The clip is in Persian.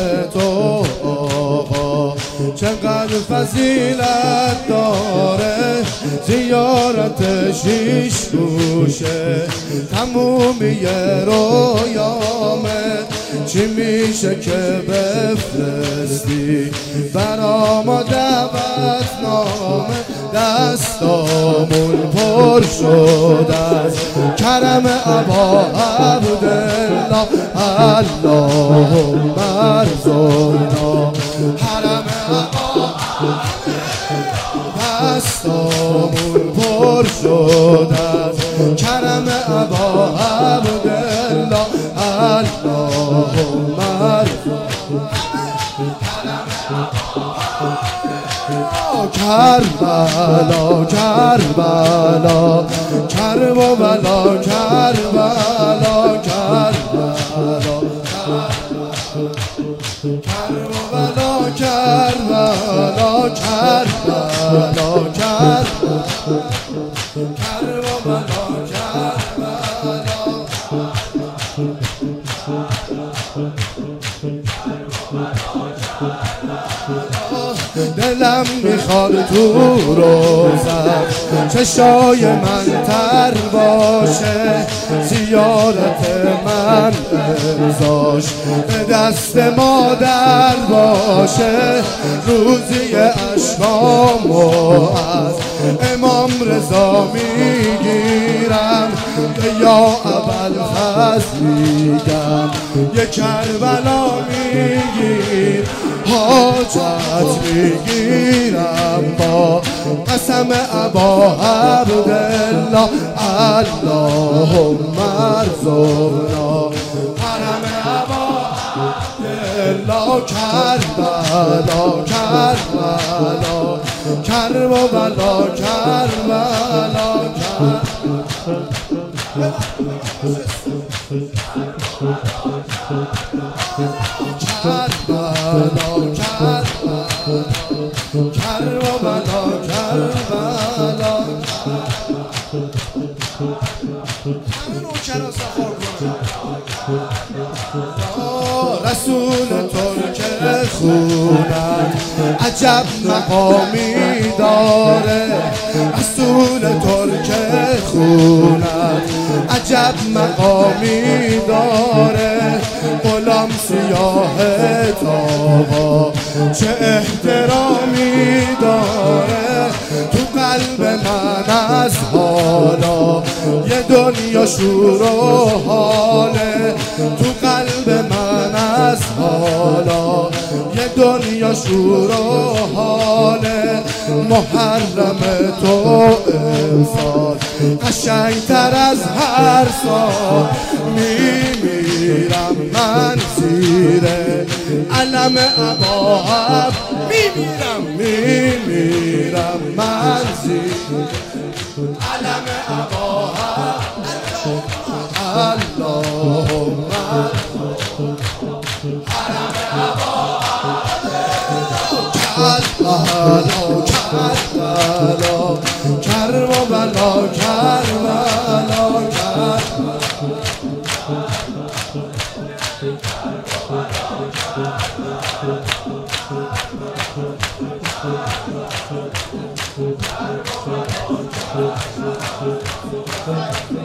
تو آقا چقدر فضیلت داره، زیارت شیش گوشه تمومی رویامه. چی میشه که بفرستی برا ما دعوتنامه؟ دستامون پر شد از کرم ابا عبدالله، اللهم ارزقنا حرم ابا عبدالله. دستامون پر شد از کرم ابا عبدالله، اللهم ارزقنا کربلا کربلا کربلا کربلا کربلا کربلا کربلا کربلا دلم میخواد تو روزم چشای من تر باشه، زیارت من ارزاش به دست مادر باشه. روزی اشکامو از امام رضا میگیرم، یا ابوالفضل میگم یه کربلا میگیر، حاجت میگیرم با قسم ابا عبدالله، اللهم ارزقنا حرم ابا عبدالله. کربلا کربلا کربلا کربلا کربلا کربلا رسول ترک خونم عجب مقامی داره، رسول ترک خونم عجب مقامی داره. غلام سیاه آقا چه احترامی داره، تو قلب من از حالا یه دنیا شور و حاله، تو قلب من از حالا یه دنیا شور و حاله. محرم تو امسال قشنگتر از هر سال، میمیرم من زیر علم ابا عبدالله، میمیرم من زیر علم ابا عبدالله، اللهم حرم ابا عبدالله. کربلا کربلا کربلا کربلا